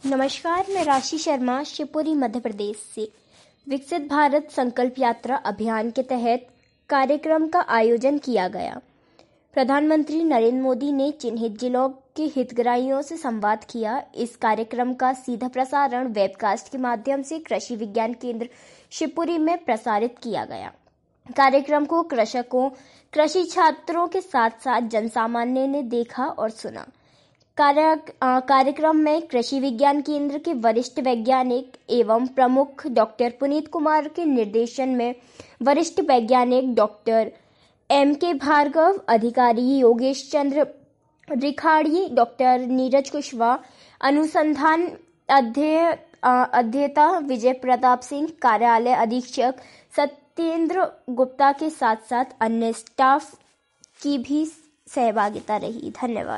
नमस्कार, मैं राशि शर्मा शिवपुरी मध्य प्रदेश से। विकसित भारत संकल्प यात्रा अभियान के तहत कार्यक्रम का आयोजन किया गया। प्रधानमंत्री नरेंद्र मोदी ने चिन्हित जिलों के हितग्राहियों से संवाद किया। इस कार्यक्रम का सीधा प्रसारण वेबकास्ट के माध्यम से कृषि विज्ञान केंद्र शिवपुरी में प्रसारित किया गया। कार्यक्रम को कृषकों, कृषि छात्रों के साथ साथ जनसामान्य ने देखा और सुना। कार्यक्रम में कृषि विज्ञान केंद्र के वरिष्ठ वैज्ञानिक एवं प्रमुख डॉक्टर पुनीत कुमार के निर्देशन में वरिष्ठ वैज्ञानिक डॉक्टर M.K. भार्गव, अधिकारी योगेश चंद्र रिखाड़ी, डॉक्टर नीरज कुशवाहा, अनुसंधान अध्येता विजय प्रताप सिंह, कार्यालय अधीक्षक सत्येंद्र गुप्ता के साथ साथ अन्य स्टाफ की भी सहभागिता रही। धन्यवाद।